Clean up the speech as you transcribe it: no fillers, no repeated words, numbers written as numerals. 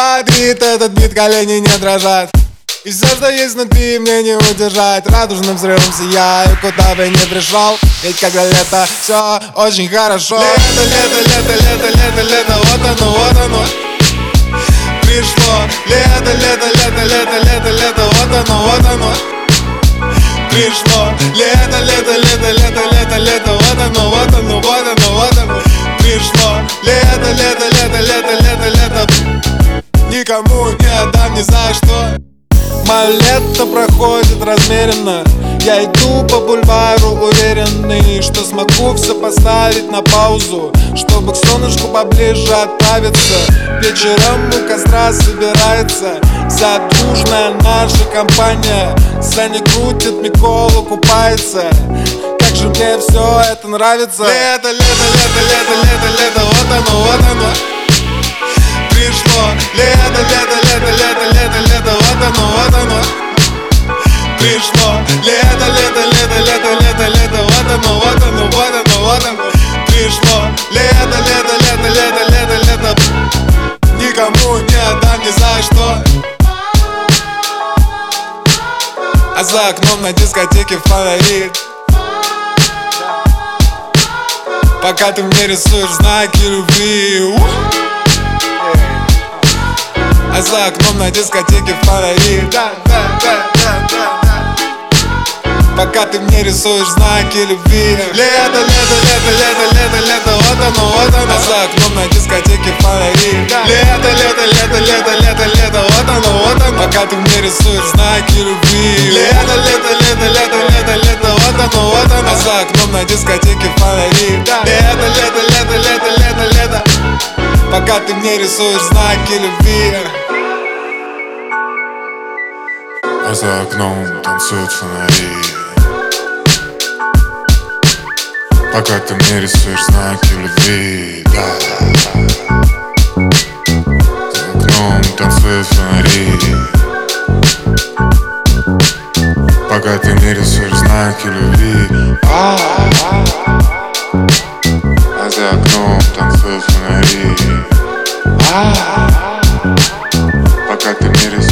Бодрит этот бит, колени не дрожат. И все, что есть внутри, мне не удержать. Радужным взрывом сияю, куда бы ни пришел. Ведь когда лето, все очень хорошо. Лето, лето, лето, лето, лето, лето, вот оно пришло. Лето, лето, лето, лето, лето, лето, вот оно пришло. Лето, лето, лето, лето, лето, лето, вот оно пришло. Лето, лето, лето, лето, лето, лето. Никому не отдам ни за что. Мое лето проходит размеренно. Я иду по бульвару уверенный, что смогу все поставить на паузу, чтобы к солнышку поближе отправиться. Вечером у костра собирается вся дружная наша компания. Саня крутит, Микола купается. Как же мне все это нравится. Лето, лето, лето, лето, лето, лето, вот оно пришло. Лето, лето, лето, лето, лето, лето, вот оно пришло. Лето, лето, лето, лето, лето, лето, вот оно пришло. Лето, лето, лето, лето, лето, лето. Никому не отдам ни за что. А за окном на дискотеке фаворит. Пока ты мне рисуешь знаки любви. А за окном на дискотеке фаворит. Пока ты мне рисуешь знаки любви. Лето, лето, лето, лето, лето, лето, вот оно. А за окном на дискотеке фаворит. Лето, лето, лето, лето, лето, лето, вот оно. Пока ты мне рисуешь знаки любви. Лето, лето, лето, лето, лето, лето, вот оно. А за окном на дискотеке фаворит. Лето, лето, лето, лето, лето, лето. Пока ты мне рисуешь знаки любви. А за окном танцуют фонари. Пока ты мне рисуешь знаки любви, да. За окном танцуют фонари. Пока ты мне рисуешь знаки любви. А за окном танцуют фонари. Пока ты мне рисуешь